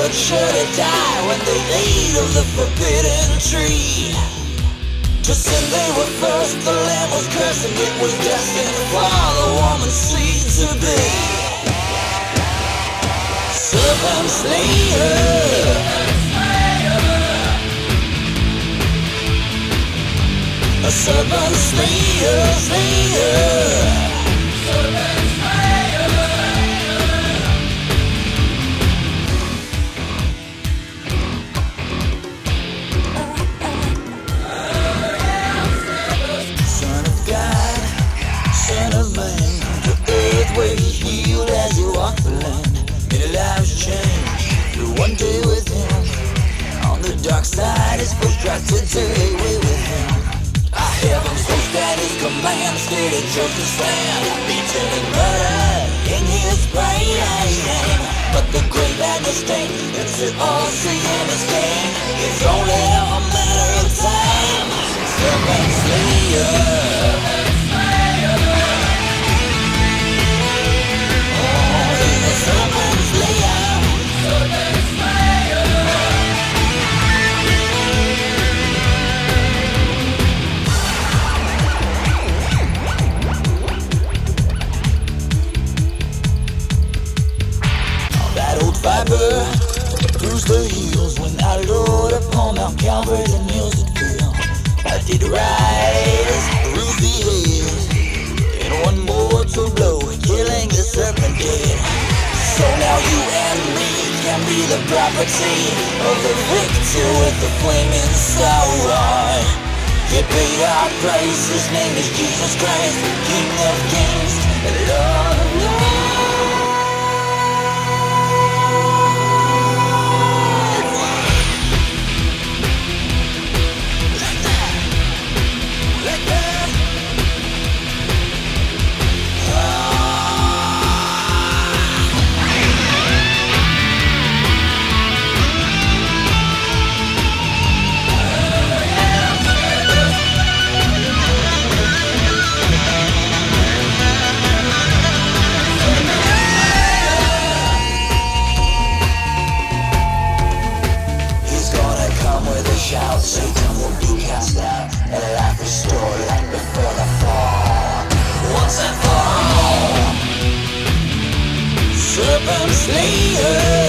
but surely die when they ate of the forbidden tree. To sin they were first, the lamb was cursed, and it was destined for the woman's seed to be. Serpent slayer, a serpent slayer, slayer. Son of God, son of man, to earth where he healed as he walked the land. Many lives changed through one day with him. On the dark side, his foot tried to take away with him. Our heavens host at his command, steady chose to stand, beaten and murdered in his brain. But the great bad mistake, it's it all seeing his game. It's only a matter of time. Serpent slayer. Oh, he's a serpent slayer. That old viper bruised the heels when our Lord upon Mount Calvary the nails did feel. I did rise, bruised the head, and one more to blow, killing the serpent dead. So now you and me can be the property of the victor with the flaming sword. He paid our price, his name is Jesus Christ, King of kings and Lord of lords. Shout, Satan will be cast out, and life restored like before the fall. Once and for all, serpent slayer.